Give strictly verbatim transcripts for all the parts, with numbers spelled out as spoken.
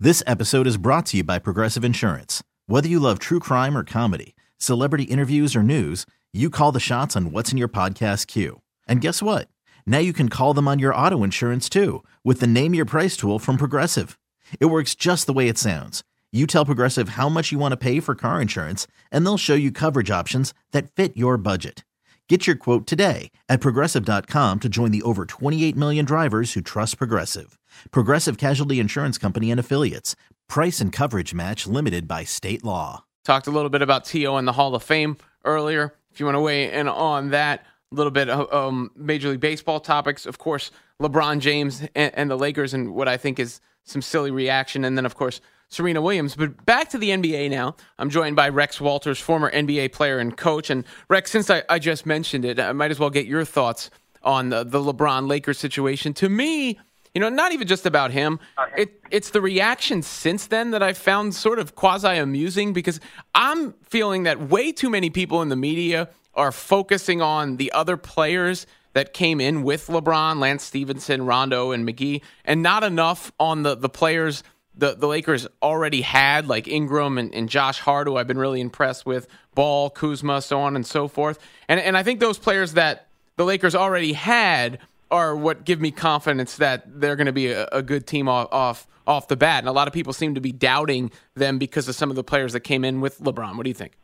This episode is brought to you by Progressive Insurance. Whether you love true crime or comedy, celebrity interviews or news, you call the shots on what's in your podcast queue. And guess what? Now you can call them on your auto insurance too with the Name Your Price tool from Progressive. It works just the way it sounds. You tell Progressive how much you want to pay for car insurance, and they'll show you coverage options that fit your budget. Get your quote today at Progressive dot com to join the over twenty-eight million drivers who trust Progressive. Progressive Casualty Insurance Company and Affiliates. Price and coverage match limited by state law. Talked a little bit about T O in the Hall of Fame earlier. If you want to weigh in on that, a little bit of um, Major League Baseball topics. Of course, LeBron James and, and the Lakers and what I think is some silly reaction. And then, of course, Serena Williams. But back to the N B A now. I'm joined by Rex Walters, former N B A player and coach. And Rex, since I, I just mentioned it, I might as well get your thoughts on the, the LeBron Lakers situation. To me, you know, not even just about him. It, it's the reaction since then that I found sort of quasi-amusing, because I'm feeling that way too many people in the media are focusing on the other players that came in with LeBron, Lance Stevenson, Rondo, and McGee, and not enough on the, the players the, the Lakers already had, like Ingram and, and Josh Hart, who I've been really impressed with, Ball, Kuzma, so on and so forth. And, and I think those players that the Lakers already had are what give me confidence that they're going to be a, a good team off, off off the bat. And a lot of people seem to be doubting them because of some of the players that came in with LeBron. What do you think?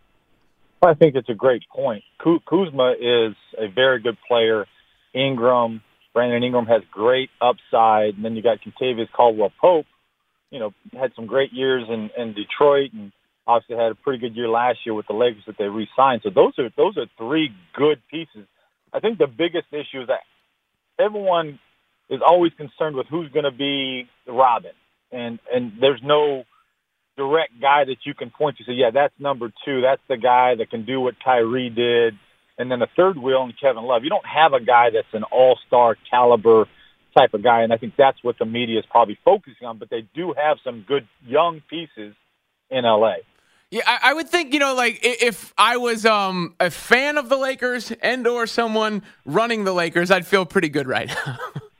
I think it's a great point. Kuzma is a very good player. Ingram, Brandon Ingram has great upside. And then you got Kentavious Caldwell-Pope, you know, had some great years in, in Detroit, and obviously had a pretty good year last year with the Lakers that they re-signed. So those are those are three good pieces. I think the biggest issue is that everyone is always concerned with who's going to be Robin. And and there's no direct guy that you can point to. So, yeah, that's number two. That's the guy that can do what Kyrie did. And then the third wheel in Kevin Love. You don't have a guy that's an all-star caliber type of guy, and I think that's what the media is probably focusing on. But they do have some good young pieces in L A. Yeah, I, I would think, you know, like if I was um, a fan of the Lakers and or someone running the Lakers, I'd feel pretty good right now.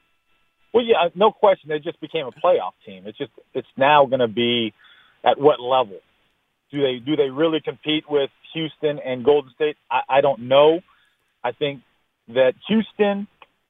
Well, yeah, no question. They just became a playoff team. It's just it's now going to be at what level? Do they do they really compete with Houston and Golden State? I, I don't know. I think that Houston,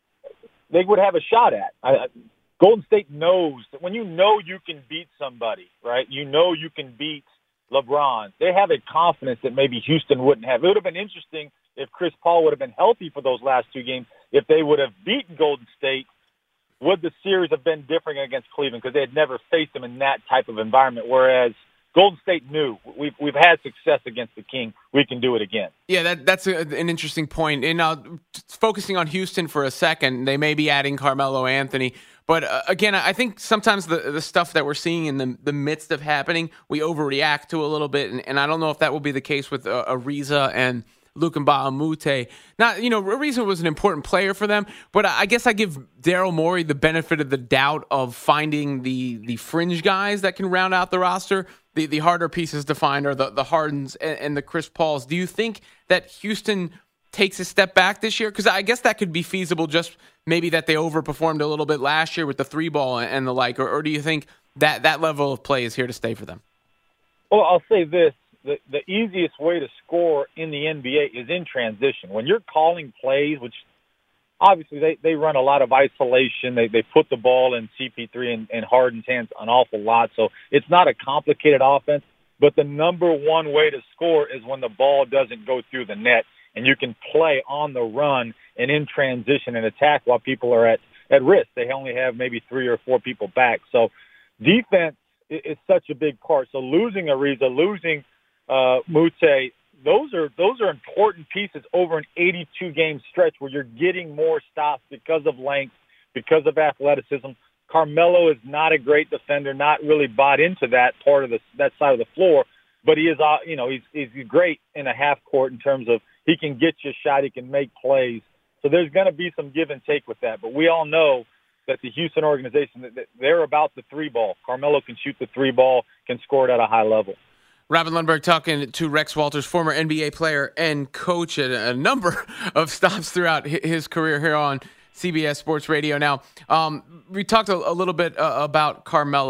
they would have a shot at. I, Golden State knows that when you know you can beat somebody, right? You know you can beat LeBron. They have a confidence that maybe Houston wouldn't have. It would have been interesting if Chris Paul would have been healthy for those last two games. If they would have beaten Golden State, would the series have been different against Cleveland? Because they had never faced them in that type of environment, whereas Golden State knew we've we've had success against the King. We can do it again. Yeah, that that's a, an interesting point. And uh, focusing on Houston for a second, they may be adding Carmelo Anthony. But uh, again, I think sometimes the the stuff that we're seeing in the, the midst of happening, we overreact to a little bit. And, and I don't know if that will be the case with uh, Ariza and Luka Mbah-a-Moute. Not, you know, Ariza was an important player for them, but I guess I give Daryl Morey the benefit of the doubt of finding the the fringe guys that can round out the roster. The the harder pieces to find are the, the Hardens and, and the Chris Pauls. Do you think that Houston takes a step back this year? Because I guess that could be feasible, just maybe that they overperformed a little bit last year with the three ball and the like, or, or do you think that that level of play is here to stay for them? Well, I'll say this. The, the easiest way to score in the N B A is in transition. When you're calling plays, which obviously they, they run a lot of isolation, they they put the ball in C P three and, and Harden's hands an awful lot, so it's not a complicated offense, but the number one way to score is when the ball doesn't go through the net and you can play on the run and in transition and attack while people are at, at risk. They only have maybe three or four people back. So defense is, is such a big part. So losing Ariza, losing Uh, Moute, those are those are important pieces over an eighty-two game stretch where you're getting more stops because of length, because of athleticism. Carmelo is not a great defender, not really bought into that part of the that side of the floor, but he is, uh, you know, he's he's great in a half court in terms of he can get you a shot, he can make plays. So there's going to be some give and take with that, but we all know that the Houston organization, that they're about the three ball. Carmelo can shoot the three ball, can score it at a high level. Robin Lundberg talking to Rex Walters, former N B A player and coach at a number of stops throughout his career here on C B S Sports Radio. Now, um, we talked a, a little bit uh, about Carmelo.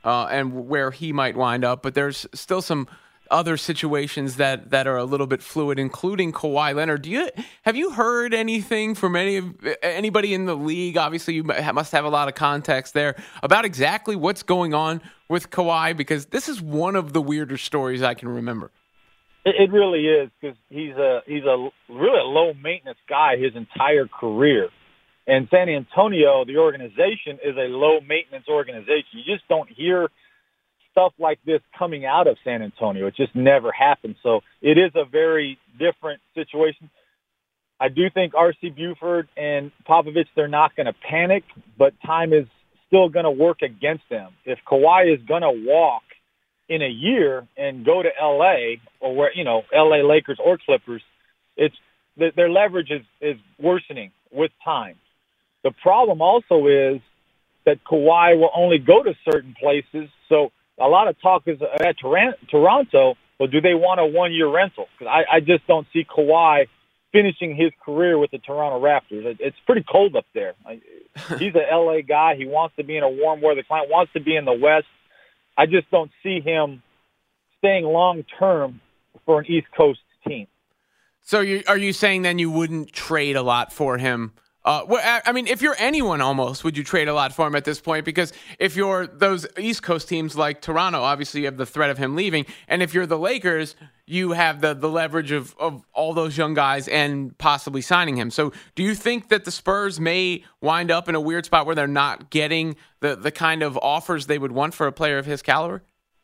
uh, and where he might wind up. But there's still some other situations that, that are a little bit fluid, including Kawhi Leonard. Do you have you heard anything from any of anybody in the league? Obviously, you must have a lot of context there about exactly what's going on with Kawhi, because this is one of the weirder stories I can remember. It, it really is, because he's a he's a really a low maintenance guy his entire career, and San Antonio, the organization, is a low maintenance organization. You just don't hear stuff like this coming out of San Antonio. It just never happened. So it is a very different situation. I do think R C Buford and Popovich, they're not going to panic, but time is still going to work against them. If Kawhi is going to walk in a year and go to L A, or where, you know, L A Lakers or Clippers, it's their leverage is, is worsening with time. The problem also is that Kawhi will only go to certain places. So a lot of talk is at Toronto, well, do they want a one-year rental? Because I, I just don't see Kawhi finishing his career with the Toronto Raptors. It, it's pretty cold up there. He's an L A guy. He wants to be in a warm weather climate, wants to be in the West. I just don't see him staying long-term for an East Coast team. So you, are you saying then you wouldn't trade a lot for him? Uh, well, I mean, if you're anyone almost, would you trade a lot for him at this point? Because if you're those East Coast teams like Toronto, obviously you have the threat of him leaving. And if you're the Lakers, you have the, the leverage of, of all those young guys and possibly signing him. So do you think that the Spurs may wind up in a weird spot where they're not getting the, the kind of offers they would want for a player of his caliber?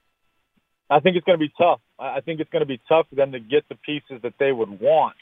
I think it's going to be tough. I think it's going to be tough for them to get the pieces that they would want.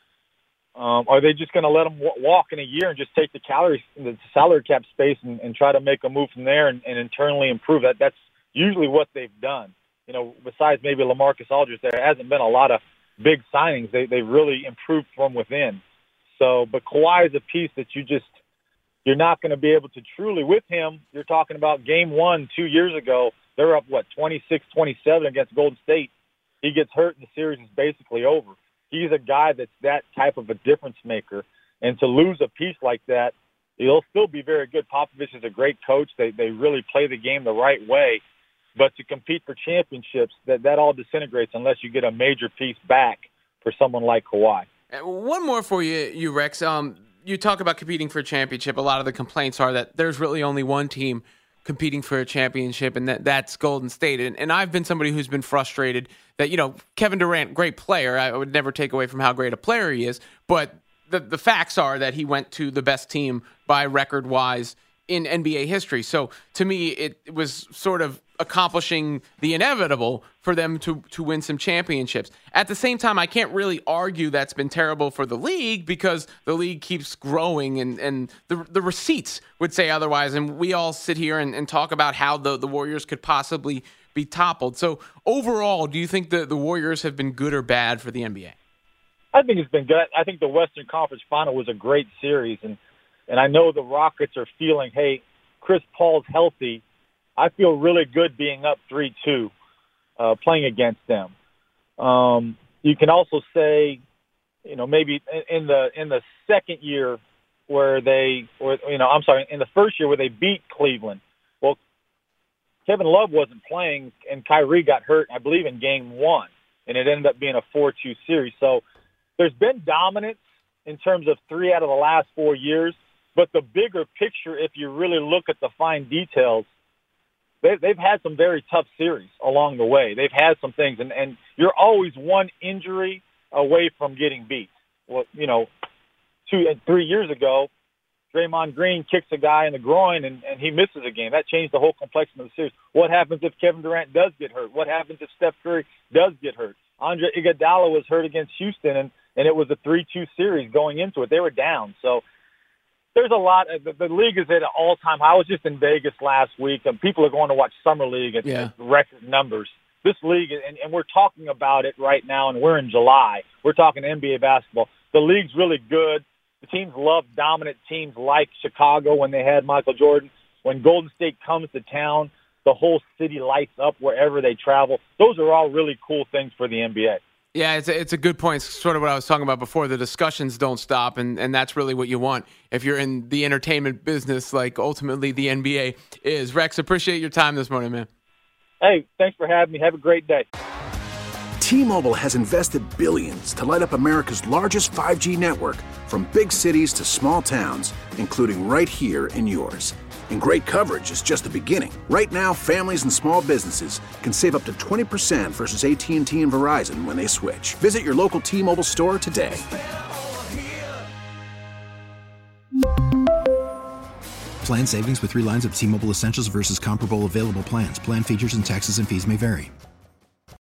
Um, are they just going to let them w- walk in a year and just take the calories, the salary cap space, and, and try to make a move from there and, and internally improve that? That's usually what they've done. You know, besides maybe LaMarcus Aldridge, there hasn't been a lot of big signings. They they really improved from within. So, but Kawhi is a piece that you just you're not going to be able to truly with him. You're talking about game one two years ago. They're up what twenty-six twenty-seven against Golden State. He gets hurt and the series is basically over. He's a guy that's that type of a difference maker. And to lose a piece like that, he'll still be very good. Popovich is a great coach. They they really play the game the right way. But to compete for championships, that, that all disintegrates unless you get a major piece back for someone like Kawhi. One more for you, you Rex. Um, you talk about competing for a championship. A lot of the complaints are that there's really only one team competing for a championship, and that, that's Golden State. And, and I've been somebody who's been frustrated that, you know, Kevin Durant, great player. I would never take away from how great a player he is. But the, the facts are that he went to the best team by record-wise in N B A history. So to me, it, it was sort of accomplishing the inevitable for them to to win some championships. At the same time, I can't really argue that's been terrible for the league because the league keeps growing and, and the the receipts would say otherwise. And we all sit here and, and talk about how the, the Warriors could possibly be toppled. So overall, do you think the, the Warriors have been good or bad for the N B A? I think it's been good. I think the Western Conference Final was a great series. And, and I know the Rockets are feeling, hey, Chris Paul's healthy. I feel really good being up three two, uh, playing against them. Um, you can also say, you know, maybe in the in the second year where they, or, you know, I'm sorry, in the first year where they beat Cleveland. Well, Kevin Love wasn't playing, and Kyrie got hurt, I believe, in game one, and it ended up being a four two series. So there's been dominance in terms of three out of the last four years, but the bigger picture, if you really look at the fine details, they've had some very tough series along the way. They've had some things, and, and you're always one injury away from getting beat. Well, you know, two and three years ago, Draymond Green kicks a guy in the groin, and, and he misses a game. That changed the whole complexion of the series. What happens if Kevin Durant does get hurt? What happens if Steph Curry does get hurt? Andre Iguodala was hurt against Houston, and, and it was a three two series going into it. They were down, so there's a lot. The, the league is at an all-time high. I was just in Vegas last week, and people are going to watch Summer League at, yeah. at record numbers. This league, and, and we're talking about it right now, and we're in July. We're talking N B A basketball. The league's really good. The teams love dominant teams like Chicago when they had Michael Jordan. When Golden State comes to town, the whole city lights up wherever they travel. Those are all really cool things for the N B A. Yeah, it's a, it's a good point. It's sort of what I was talking about before. The discussions don't stop, and, and that's really what you want if you're in the entertainment business, like ultimately the N B A is. Rex, appreciate your time this morning, man. Hey, thanks for having me. Have a great day. T-Mobile has invested billions to light up America's largest five G network, from big cities to small towns, including right here in yours. And great coverage is just the beginning. Right now, families and small businesses can save up to twenty percent versus A T and T and Verizon when they switch. Visit your local T-Mobile store today. Plan savings with three lines of T-Mobile Essentials versus comparable available plans. Plan features and taxes and fees may vary.